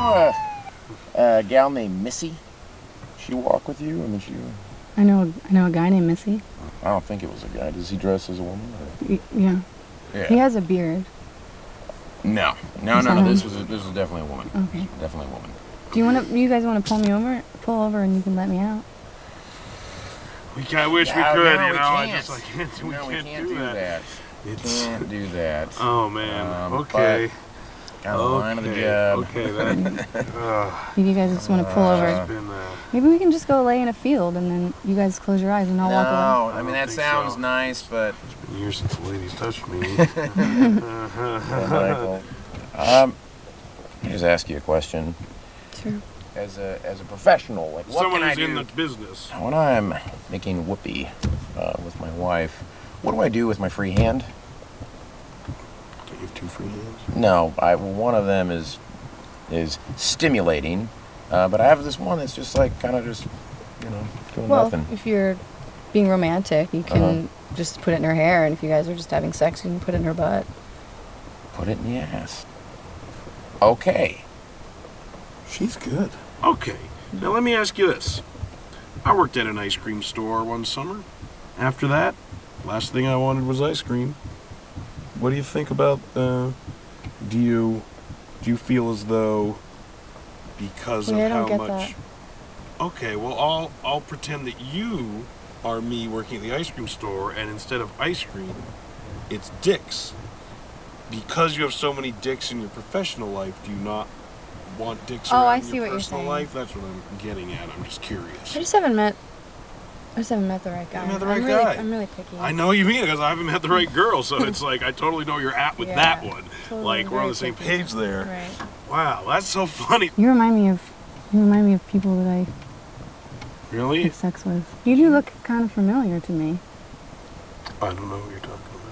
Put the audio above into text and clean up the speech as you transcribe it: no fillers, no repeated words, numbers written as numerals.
know a gal named Missy? She walk with you? I mean, she... I know a guy named Missy. I don't think it was a guy. Does he dress as a woman? Or? Yeah. Yeah. He has a beard. No. This was definitely a woman. Okay. Definitely a woman. You guys want to pull over and you can let me out? I wish we No, could, no, you know. we I can't. just can't. We can't do that. It's Can't do that. Oh man. Okay. Got the line of the job. Okay then. Maybe you guys just want to pull over. It's been, Maybe we can just go lay in a field and then you guys close your eyes and I'll walk away. No, I mean that sounds nice, but it's been years since the ladies touched me. Michael, let me just ask you a question. Sure. As a professional, like what Someone can I who's do in the business. when I'm making whoopee with my wife? What do I do with my free hand? Do you have two free hands? No, one of them is stimulating, but I have this one that's just like kind of just doing nothing. If you're being romantic, you can just put it in her hair, and if you guys are just having sex, you can put it in her butt. Put it in the ass. Okay. She's good. Okay. Now let me ask you this. I worked at an ice cream store one summer. After that, last thing I wanted was ice cream. What do you think about, do you feel as though because of I don't how get much... that. Okay, well, I'll pretend that you are me working at the ice cream store, and instead of ice cream, it's dicks. Because you have so many dicks in your professional life, do you not want dicks Oh, around I in see your what you're personal saying. life? That's what I'm getting at. I'm just curious. I just haven't met the right guy. You haven't met the right guy. I'm really picky. I know what you mean, because I haven't met the right girl, so it's like I totally know where you're at with Yeah, that one. totally Like we're on very the same picky. page there. Right. Wow, that's so funny. You remind me of people that I Really? have sex with. You do look kind of familiar to me. I don't know what you're talking about.